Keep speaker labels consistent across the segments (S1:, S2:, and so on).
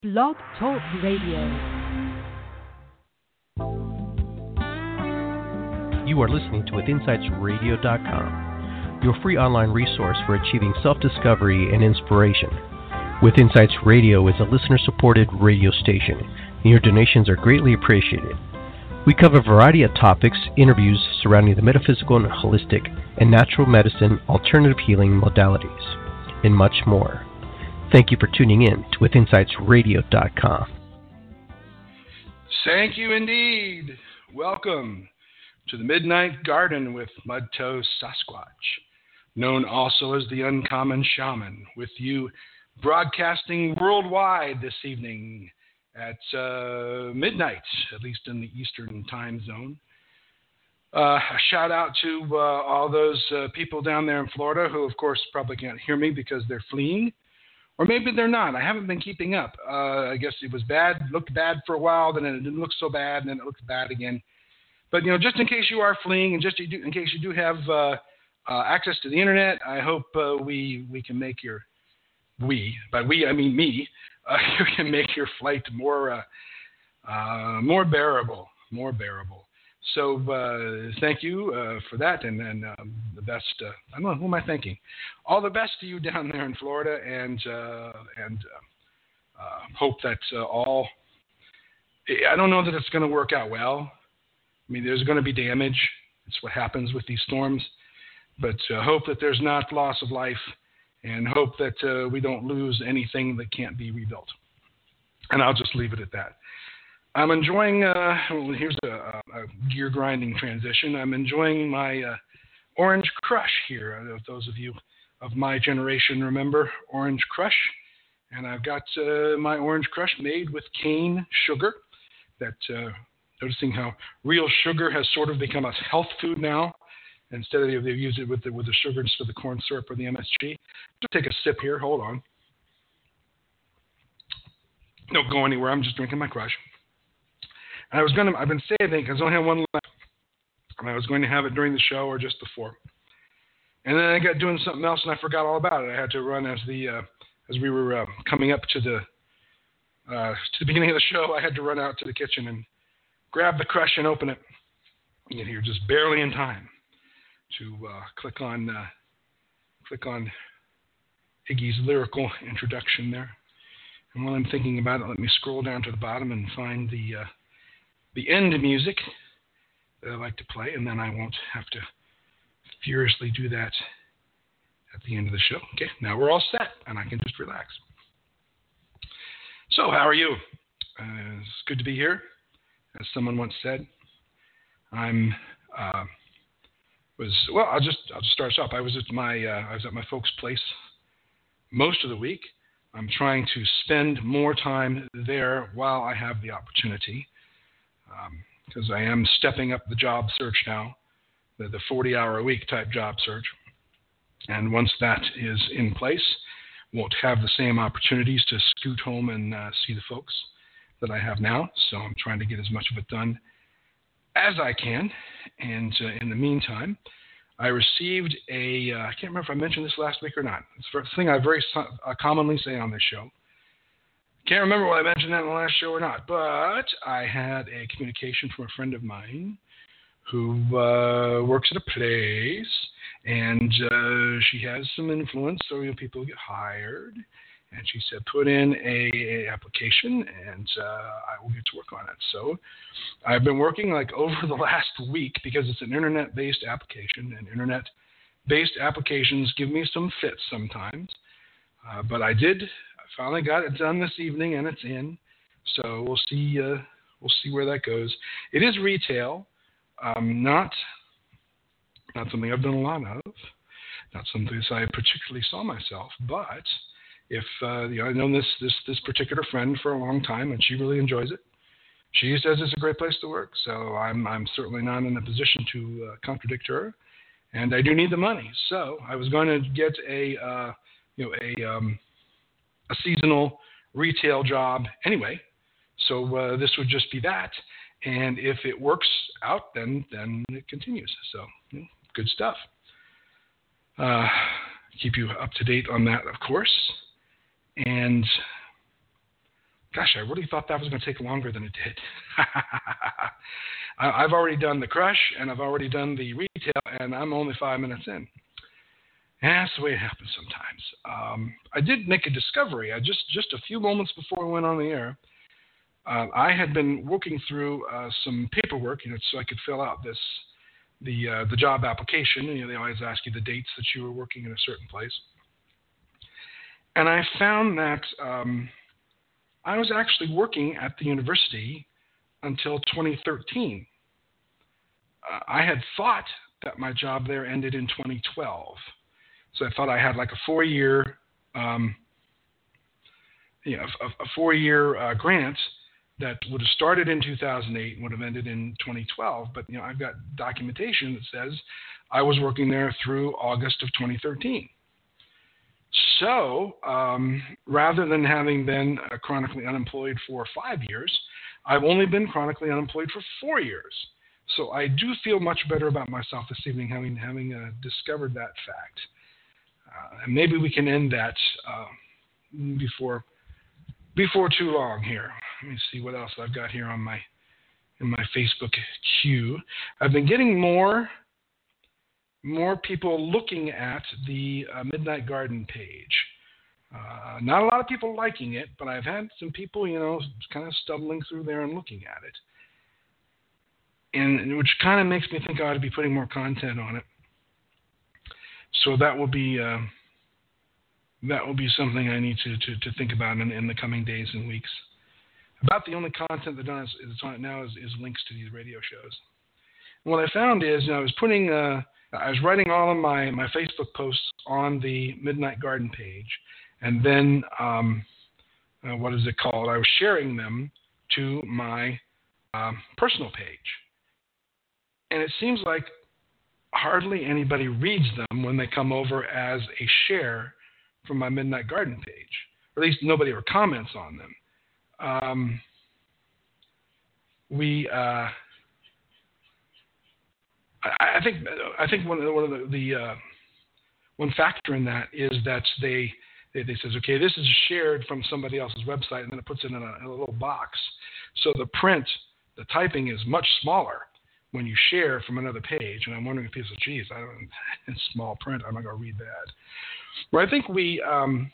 S1: Blog Talk Radio.
S2: You are listening to WithinsightsRadio.com, your free online resource for achieving self-discovery and inspiration. With Insights Radio is a listener-supported radio station, and your donations are greatly appreciated. We cover a variety of topics, interviews surrounding the metaphysical and holistic and natural medicine, alternative healing modalities, and much more. Thank you for tuning in to WithinsightsRadio.com.
S3: Thank you indeed. Welcome to the Midnight Garden with Mudtoe Sasquatch, known also as the Uncommon Shaman, with you broadcasting worldwide this evening at midnight, at least in the Eastern time zone. A shout out to all those people down there in Florida who, of course, probably can't hear me because they're fleeing. Or maybe they're not. I haven't been keeping up. I guess it was bad, looked bad for a while, then it didn't look so bad, and then it looked bad again. But, just in case you are fleeing and just in case you do have access to the internet, I hope we can make your, by we I mean me, you can make your flight more bearable. So thank you for that, and the best. I don't know, who am I thanking? All the best to you down there in Florida, and hope that all. I don't know that it's going to work out well. I mean, there's going to be damage. It's what happens with these storms, but hope that there's not loss of life, and hope that we don't lose anything that can't be rebuilt. And I'll just leave it at that. I'm enjoying, here's a gear grinding transition. I'm enjoying my Orange Crush here. Those of you of my generation remember Orange Crush. And I've got my Orange Crush made with cane sugar. That noticing how real sugar has sort of become a health food now. Instead of they've used it with the sugar instead of the corn syrup or the MSG. Just take a sip here. Hold on. Don't go anywhere. I'm just drinking my Crush. And I've been saving because I only have one left. And I was going to have it during the show or just before. And then I got doing something else and I forgot all about it. I had to run as we were coming up to the beginning of the show. I had to run out to the kitchen and grab the Crush and open it. You get here just barely in time to click on Iggy's lyrical introduction there. And while I'm thinking about it, let me scroll down to the bottom and find the end music that I like to play, and then I won't have to furiously do that at the end of the show. Okay, now we're all set, and I can just relax. So, how are you? It's good to be here. As someone once said, I'll just start us off. I was at my folks' place most of the week. I'm trying to spend more time there while I have the opportunity. Because I am stepping up the job search now, the 40-hour-a-week type job search. And once that is in place, won't have the same opportunities to scoot home and see the folks that I have now. So I'm trying to get as much of it done as I can. And in the meantime, I received I can't remember if I mentioned this last week or not. It's the thing I very commonly say on this show. Can't remember whether I mentioned that in the last show or not, but I had a communication from a friend of mine who works at a place, and she has some influence, so people get hired. And she said, put in a application, and I will get to work on it. So I've been working like over the last week because it's an internet-based application, and internet-based applications give me some fits sometimes. But I finally got it done this evening, and it's in. So we'll see where that goes. It is retail, not something I've done a lot of, not something I particularly saw myself. But if I've known this particular friend for a long time, and she really enjoys it. She says it's a great place to work. So I'm certainly not in a position to contradict her, and I do need the money. So I was going to get a seasonal retail job anyway. So this would just be that. And if it works out, then it continues. So good stuff. Keep you up to date on that, of course. And Gosh, I really thought that was going to take longer than it did. I've already done the crush, and I've already done the retail, and I'm only 5 minutes in. And that's the way it happens sometimes. I did make a discovery. Just a few moments before we went on the air, I had been working through some paperwork, so I could fill out the job application. They always ask you the dates that you were working in a certain place. And I found that I was actually working at the university until 2013. I had thought that my job there ended in 2012. So I thought I had like a 4-year, a 4-year grant that would have started in 2008 and would have ended in 2012. But I've got documentation that says I was working there through August of 2013. So rather than having been chronically unemployed for 5 years, I've only been chronically unemployed for 4 years. So I do feel much better about myself this evening, having discovered that fact. And maybe we can end that before too long here. Let me see what else I've got here in my Facebook queue. I've been getting more people looking at the Midnight Garden page. Not a lot of people liking it, but I've had some people, kind of stumbling through there and looking at it. And which kind of makes me think I ought to be putting more content on it. So that will be something I need to think about in the coming days and weeks. About the only content that's on it now is links to these radio shows. And what I found is I was writing all of my Facebook posts on the Midnight Garden page, and then what is it called? I was sharing them to my personal page. And it seems like hardly anybody reads them when they come over as a share from my Midnight Garden page. Or at least nobody ever comments on them. I think one of the one factor in that is that they says, okay, this is shared from somebody else's website, and then it puts it in a little box. So the typing is much smaller when you share from another page. And I'm wondering if people say, geez, in small print, I'm not going to read that. Well, I think we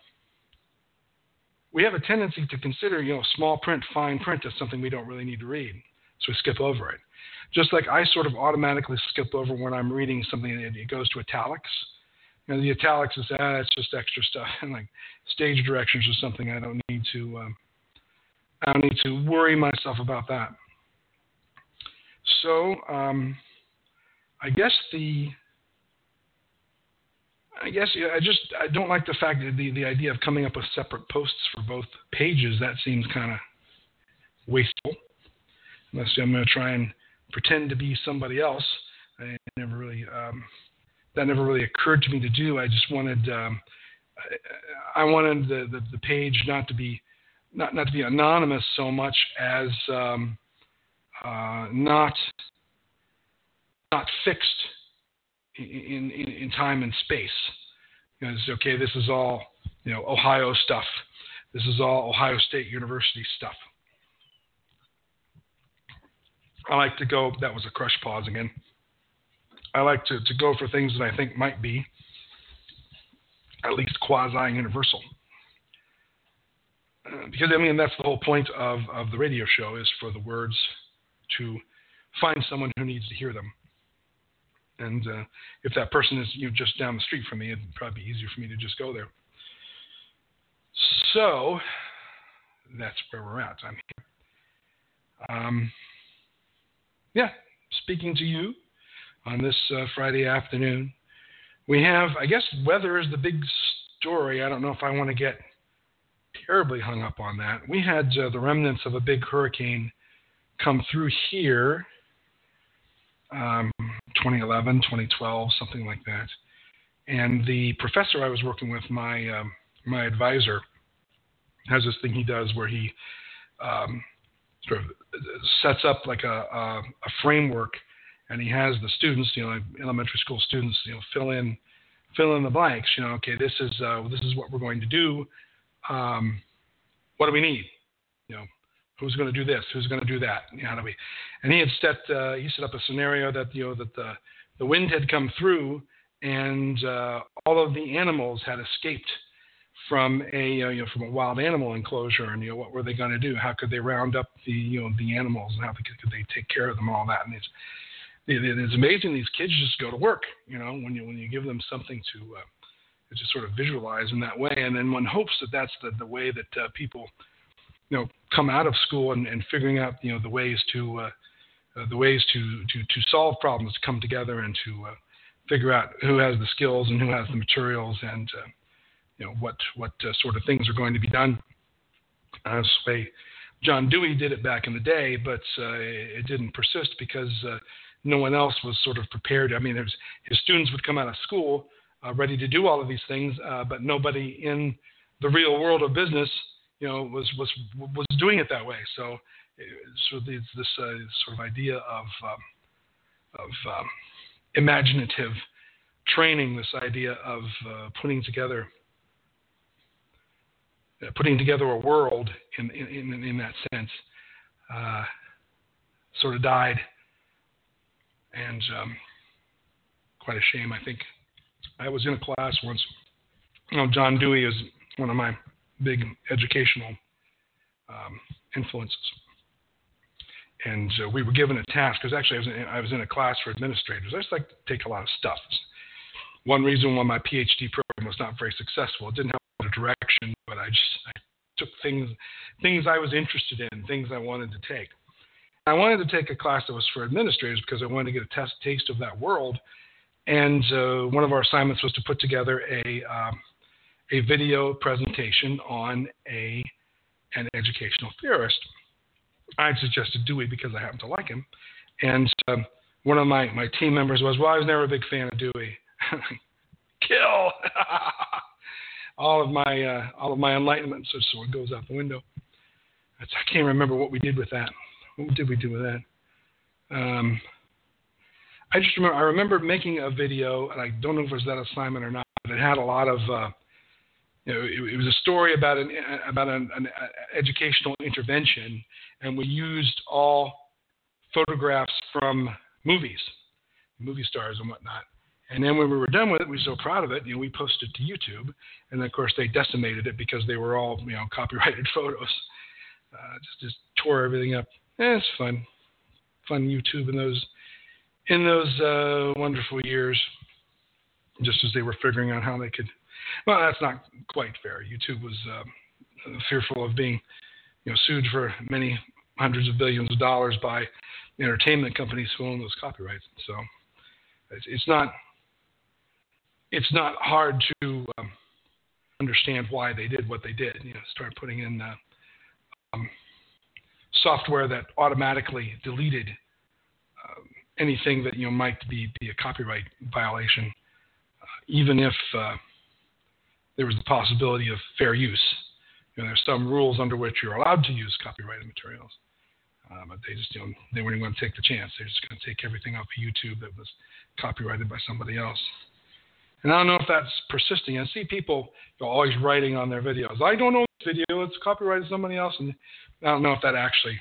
S3: have a tendency to consider, small print, fine print as something we don't really need to read. So we skip over it. Just like I sort of automatically skip over when I'm reading something and it goes to italics. The italics is it's just extra stuff. And like stage directions or something, I don't need to worry myself about that. So I don't like the fact that the idea of coming up with separate posts for both pages. That seems kind of wasteful. Unless I'm going to try and pretend to be somebody else. That never really occurred to me to do. I just wanted I wanted the page not to be anonymous so much as not fixed in time and space. It's okay. This is all Ohio stuff. This is all Ohio State University stuff. I like to go. That was a crush pause again. I like to go for things that I think might be at least quasi-universal. Because that's the whole point of the radio show, is for the words to find someone who needs to hear them. And if that person is just down the street from me, it'd probably be easier for me to just go there. So that's where we're at. I'm here. Speaking to you on this Friday afternoon. We have, I guess, weather is the big story. I don't know if I want to get terribly hung up on that. We had the remnants of a big hurricane come through here, 2011, 2012, something like that. And the professor I was working with, my advisor, has this thing he does where he sort of sets up like a framework, and he has the students, like elementary school students, fill in the blanks. Okay, this is what we're going to do. What do we need? Who's going to do this? Who's going to do that? How do we? And he set up a scenario that that the wind had come through, and all of the animals had escaped from from a wild animal enclosure, and what were they going to do? How could they round up the animals, and how could they take care of them, all that? And it's amazing. These kids just go to work, when you give them something to just sort of visualize in that way, and then one hopes that that's the way that people come out of school and figuring out the ways to solve problems, to come together and to figure out who has the skills and who has the materials, and what sort of things are going to be done. That's the way John Dewey did it back in the day, but it didn't persist because no one else was sort of prepared. I mean, his students would come out of school ready to do all of these things, but nobody in the real world of business was doing it that way. So there's this sort of idea of imaginative training, this idea of putting together a world in that sense, sort of died, and quite a shame. I think I was in a class once. John Dewey is one of my big educational influences, and we were given a task, because actually I was in a class for administrators. I just like to take a lot of stuff. One reason why my PhD program was not very successful. It didn't have a direction, but I took things I was interested in, things I wanted to take. I wanted to take a class that was for administrators because I wanted to get a taste of that world, and one of our assignments was to put together a video presentation on an educational theorist. I suggested Dewey because I happen to like him, and one of my team members was, well, I was never a big fan of Dewey. Kill! all of my enlightenment sort of goes out the window. I can't remember what we did with that. What did we do with that? I remember making a video, and I don't know if it was that assignment or not, but it had a lot of it was a story about an educational intervention, and we used all photographs from movie stars and whatnot. And then when we were done with it, we were so proud of it, we posted it to YouTube, and of course they decimated it because they were all copyrighted photos. Just tore everything up. It's fun YouTube in those wonderful years, just as they were figuring out how they could. Well, that's not quite fair. YouTube was fearful of being, sued for many hundreds of billions of dollars by entertainment companies who own those copyrights. So it's not hard to understand why they did what they did. Start putting in software that automatically deleted anything that might be a copyright violation, even if there was the possibility of fair use. There's some rules under which you're allowed to use copyrighted materials, but they just they weren't going to take the chance. They're just going to take everything off of YouTube that was copyrighted by somebody else. And I don't know if that's persisting. I see people always writing on their videos, I don't know this video, it's copyrighted somebody else, and I don't know if that actually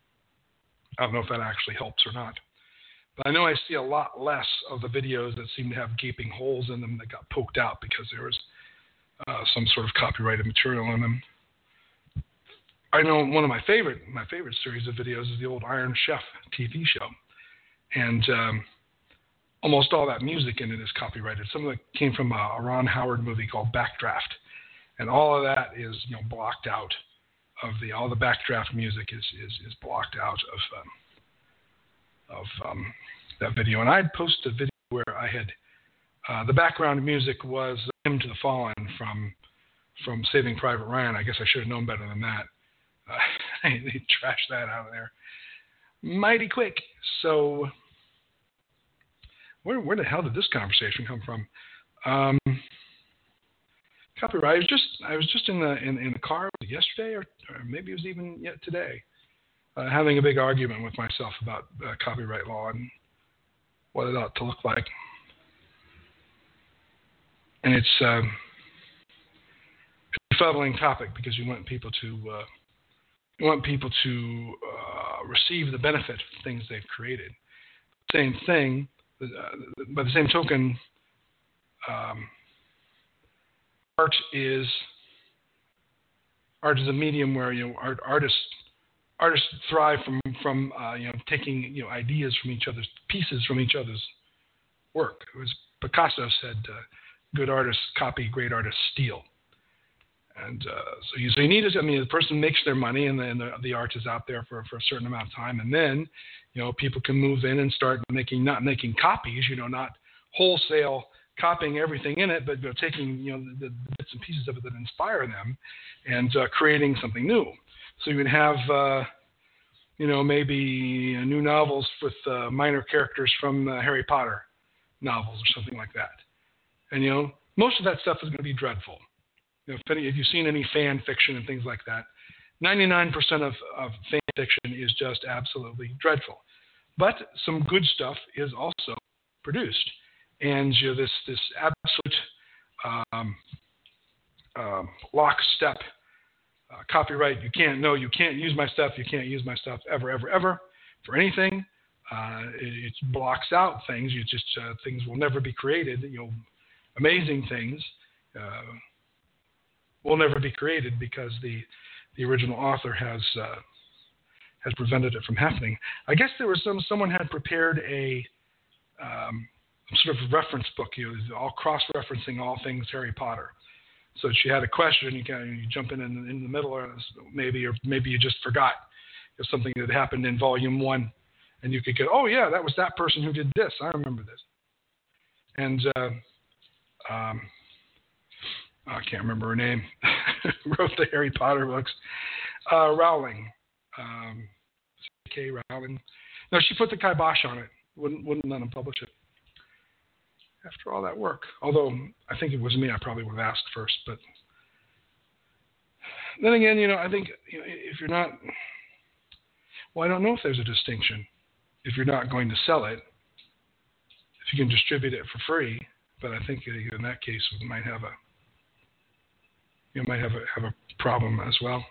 S3: helps or not. But I know I see a lot less of the videos that seem to have gaping holes in them that got poked out because there was some sort of copyrighted material in them. I know one of my favorite series of videos is the old Iron Chef TV show, and almost all that music in it is copyrighted. Some of it came from a Ron Howard movie called Backdraft, and all of that is blocked out of all the Backdraft music is blocked out of that video. And I had posted a video where I had the background music was Hymn to the Fallen from Saving Private Ryan. I guess I should have known better than that. They trashed that out of there mighty quick. So where the hell did this conversation come from? Copyright. I was just in the car yesterday, or maybe it was even yet today, having a big argument with myself about copyright law and what it ought to look like. And it's a befuddling topic because you want people to You want people to receive the benefit of things they've created. Same thing, by the same token, art is a medium where artists thrive from taking ideas from each other's pieces from each other's work. It was Picasso said, "Good artists copy, great artists steal." And so you need to. The person makes their money, and then the art is out there for a certain amount of time, and then people can move in and start not making copies, not wholesale copying everything in it, but taking the bits and pieces of it that inspire them, and creating something new. So you would have maybe new novels with minor characters from Harry Potter novels or something like that, and most of that stuff is going to be dreadful. If you've seen any fan fiction and things like that, 99% of fan fiction is just absolutely dreadful. But some good stuff is also produced. And this absolute lockstep copyright, you can't use my stuff, you can't use my stuff ever for anything. It blocks out things. Things will never be created. Amazing things will never be created because the original author has prevented it from happening. I guess there was someone had prepared a sort of reference book, all cross-referencing all things Harry Potter. So she had a question, you jump in the middle, or maybe you just forgot something that happened in Volume 1, and you could go, oh yeah, that was that person who did this. I remember this. And I can't remember her name. Wrote the Harry Potter books. Rowling. K. Rowling. No, she put the kibosh on it. Wouldn't let them publish it. After all that work. Although, I think it was me, I probably would have asked first. But then again, I think if you're not... Well, I don't know if there's a distinction. If you're not going to sell it, if you can distribute it for free, but I think in that case, we might have a problem as well.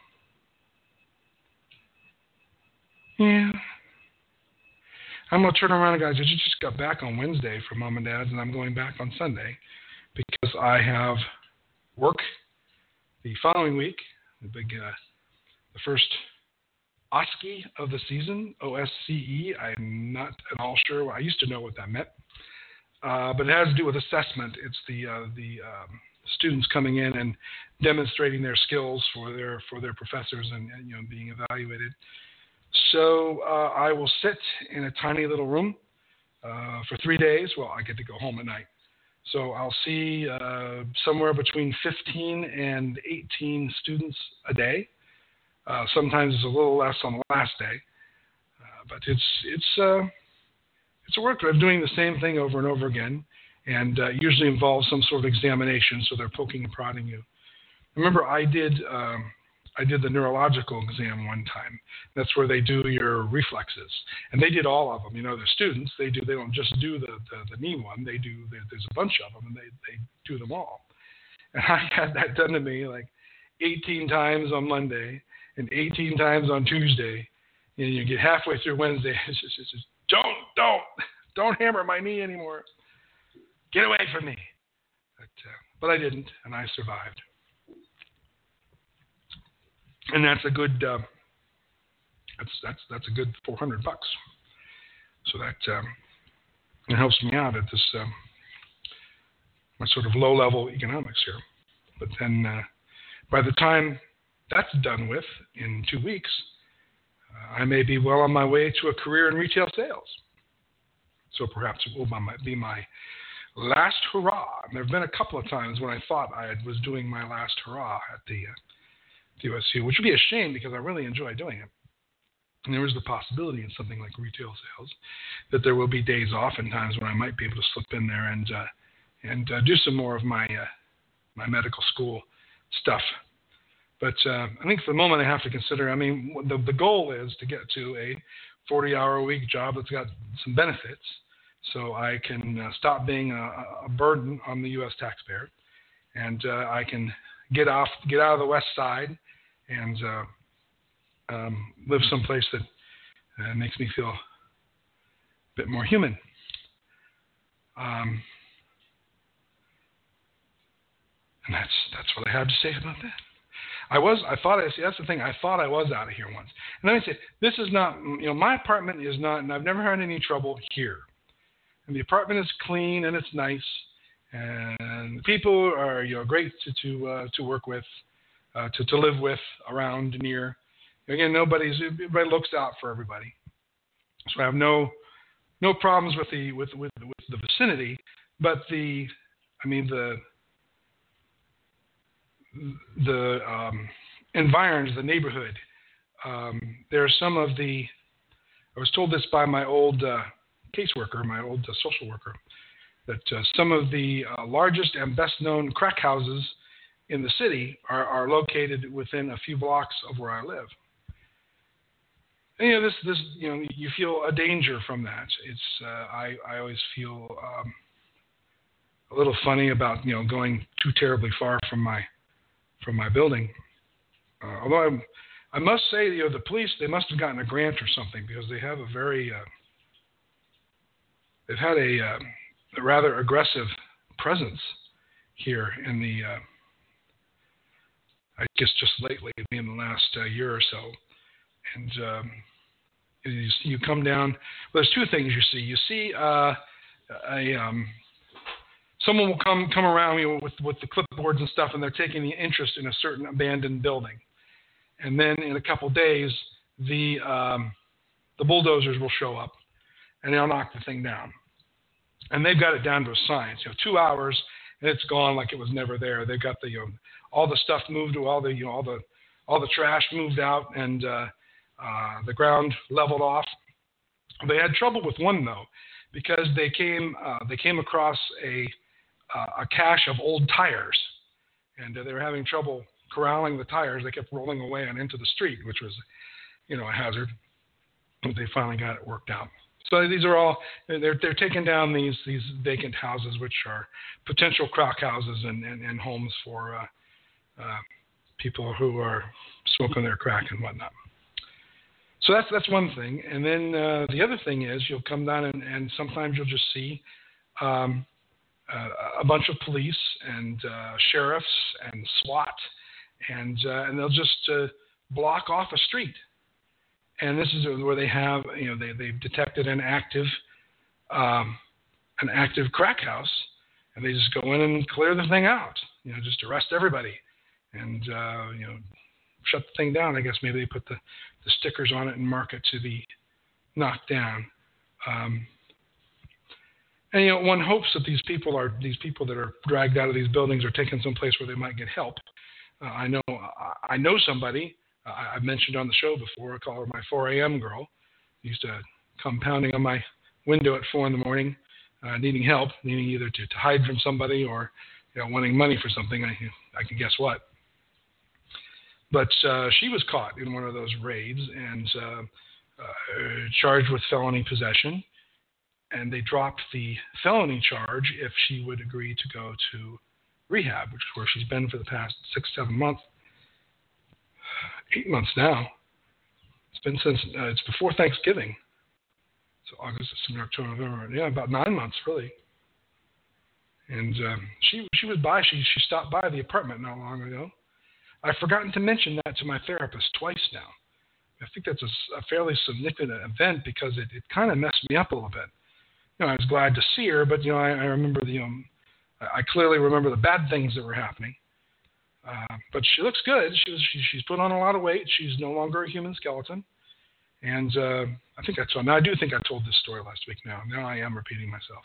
S3: Yeah. I'm going to turn around, guys. I just got back on Wednesday from Mom and Dad's, and I'm going back on Sunday because I have work the following week, the first OSCE of the season, OSCE. I'm not at all sure. I used to know what that meant, but it has to do with assessment. It's the students coming in and demonstrating their skills for their professors and being evaluated. So I will sit in a tiny little room for 3 days. Well, I get to go home at night. So I'll see somewhere between 15 and 18 students a day. Sometimes it's a little less on the last day, but it's a work. I'm doing the same thing over and over again, and usually involves some sort of examination. So they're poking and prodding you. Remember, I did the neurological exam one time. That's where they do your reflexes, and they did all of them. The students they don't just do the knee one. There's a bunch of them, and they do them all. And I had that done to me like 18 times on Monday and 18 times on Tuesday. And you get halfway through Wednesday, it's just don't hammer my knee anymore. Get away from me. But I didn't, and I survived. And that's a good that's a good $400. So that it helps me out at this my sort of low level economics here. But then by the time that's done with in 2 weeks, I may be well on my way to a career in retail sales. So perhaps it will be my last hurrah. And there have been a couple of times when I thought I was doing my last hurrah at the USU, which would be a shame because I really enjoy doing it. And there is the possibility in something like retail sales that there will be days off and times when I might be able to slip in there and do some more of my medical school stuff. But I think for the moment I have to consider, the goal is to get to a 40-hour-a-week job that's got some benefits so I can stop being a burden on the U.S. taxpayer, and I can get out of the West Side and live someplace that makes me feel a bit more human. And that's what I have to say about that. That's the thing. I thought I was out of here once. And let me say, this is not, my apartment is not, and I've never had any trouble here. And the apartment is clean and it's nice, and the people are, great to work with, to live with, around, near. Again, everybody looks out for everybody. So I have no problems with the vicinity, but the environs, the neighborhood. There are some of the. I was told this by my old caseworker, my old social worker, that some of the largest and best-known crack houses in the city are located within a few blocks of where I live. And, this you feel a danger from that. It's I always feel a little funny about going too terribly far from my building. Although I must say, the police, they must have gotten a grant or something, because they have a very they've had a rather aggressive presence here in the I guess just lately, in the last year or so. And you come down. Well, there's two things you see. You see someone will come around with the clipboards and stuff, and they're taking the interest in a certain abandoned building. And then in a couple days, the bulldozers will show up, and they'll knock the thing down. And they've got it down to a science. 2 hours, and it's gone like it was never there. They've got the all the stuff moved, all the trash moved out, and the ground leveled off. They had trouble with one though, because they came across a cache of old tires, and they were having trouble corralling the tires. They kept rolling away and into the street, which was, a hazard. But they finally got it worked out. So these are all they're taking down these vacant houses, which are potential crack houses and homes for people who are smoking their crack and whatnot. So that's one thing. And then the other thing is you'll come down and sometimes you'll just see a bunch of police and sheriffs and SWAT, and they'll just block off a street. And this is where they have, they've detected an active crack house, and they just go in and clear the thing out. Just arrest everybody, and shut the thing down. I guess maybe they put the stickers on it and mark it to be knocked down. And one hopes that these people that are dragged out of these buildings are taken someplace where they might get help. I know somebody. I've mentioned on the show before. I call her my 4 a.m. girl. Used to come pounding on my window at 4 a.m, needing help, needing either to hide from somebody or wanting money for something. I can guess what. But she was caught in one of those raids and charged with felony possession. And they dropped the felony charge if she would agree to go to rehab, which is where she's been for the past 6-7 months. 8 months now. It's been since it's before Thanksgiving. So August, September, October, November. Yeah, about 9 months really. And she was by. She stopped by the apartment not long ago. I've forgotten to mention that to my therapist twice now. I think that's a fairly significant event because it kind of messed me up a little bit. I was glad to see her, but I remember I clearly remember the bad things that were happening. But she looks good. She's put on a lot of weight. She's no longer a human skeleton. And I think that's all. Now, I do think I told this story last week now. Now I am repeating myself.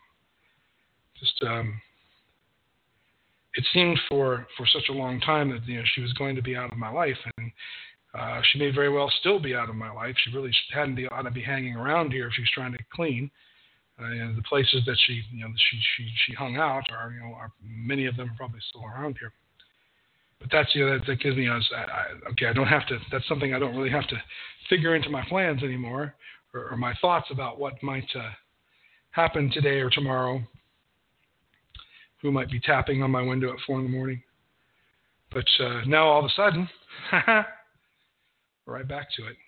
S3: But it seemed for such a long time that she was going to be out of my life. And she may very well still be out of my life. She really ought to be hanging around here if she's trying to clean. The places that she hung out are many of them are probably still around here. But that's that gives me okay. I don't have to. That's something I don't really have to figure into my plans anymore, or my thoughts about what might happen today or tomorrow. Who might be tapping on my window at 4 a.m. But now all of a sudden, right back to it.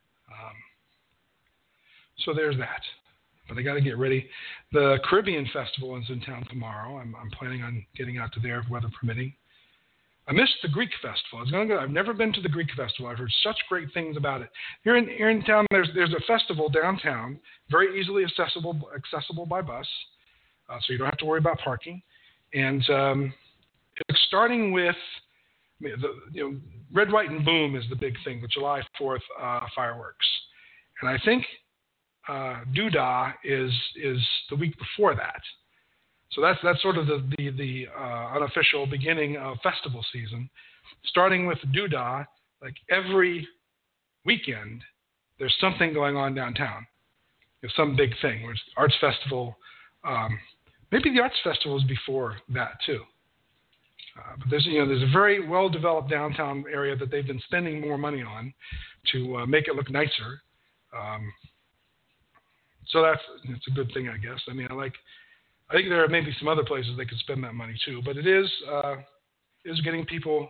S3: So there's that. But I got to get ready. The Caribbean Festival is in town tomorrow. I'm planning on getting out to there, weather permitting. I missed the Greek Festival. I was going to go. I've never been to the Greek Festival. I've heard such great things about it. Here in town, there's a festival downtown, very easily accessible by bus, so you don't have to worry about parking. And it's starting with Red, White, and Boom is the big thing, the July 4th fireworks, and I think Doodah is the week before that. So that's sort of the unofficial beginning of festival season. Starting with Doodah, like every weekend, there's something going on downtown. There's some big thing. There's arts festival. Maybe the arts festival is before that too. But there's a very well developed downtown area that they've been spending more money on to make it look nicer. So that's a good thing, I guess. I mean, I think there are maybe some other places they could spend that money too, but it is getting people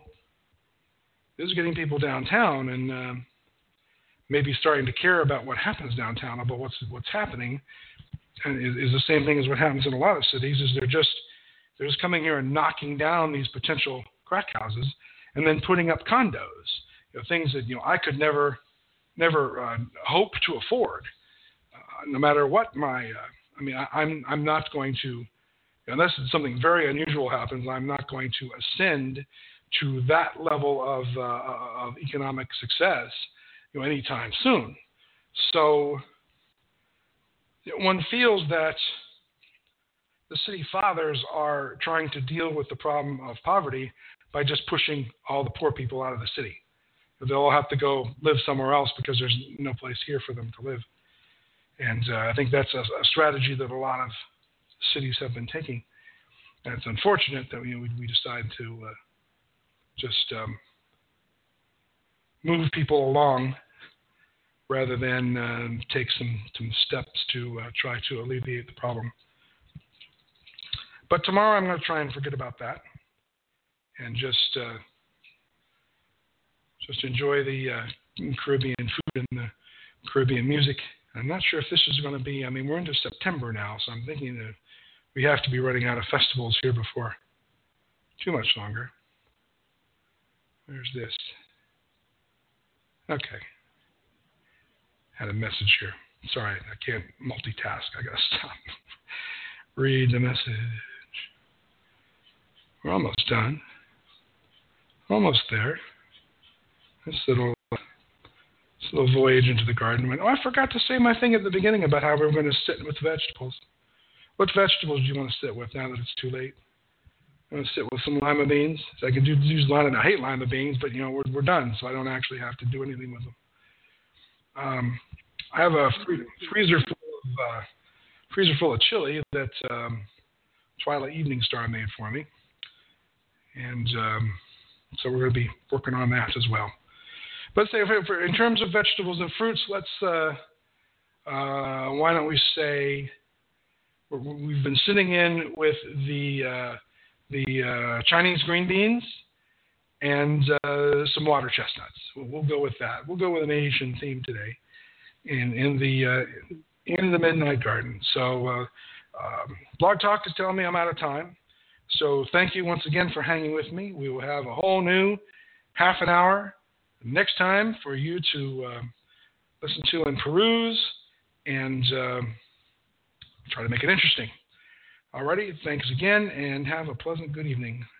S3: downtown and maybe starting to care about what happens downtown, about what's happening, and is the same thing as what happens in a lot of cities. Is they're just coming here and knocking down these potential crack houses and then putting up condos, things that I could never hope to afford, no matter what my. I'm not going to, unless something very unusual happens, I'm not going to ascend to that level of economic success, anytime soon. So one feels that the city fathers are trying to deal with the problem of poverty by just pushing all the poor people out of the city. They'll all have to go live somewhere else because there's no place here for them to live. And I think that's a strategy that a lot of cities have been taking. And it's unfortunate that we decide to just move people along rather than take some steps to try to alleviate the problem. But tomorrow I'm going to try and forget about that and just enjoy the Caribbean food and the Caribbean music. I'm not sure if this is going to be, we're into September now, so I'm thinking that we have to be running out of festivals here before too much longer. There's this. Okay. Had a message here. Sorry, I can't multitask. I got to stop. Read the message. We're almost done. Almost there. This little voyage into the garden. I forgot to say my thing at the beginning about how we were going to sit with vegetables. What vegetables do you want to sit with now that it's too late? I'm going to sit with some lima beans. So I can use lima. I hate lima beans, but we're done, so I don't actually have to do anything with them. I have a freezer full of chili that Twilight Evening Star made for me, and so we're going to be working on that as well. Let's say, in terms of vegetables and fruits, why don't we say we've been sitting in with the Chinese green beans and some water chestnuts. We'll go with that. We'll go with an Asian theme today in the Midnight Garden. So Blog Talk is telling me I'm out of time. So thank you once again for hanging with me. We will have a whole new half an hour next time for you to listen to and peruse and try to make it interesting. Alrighty, thanks again and have a pleasant good evening.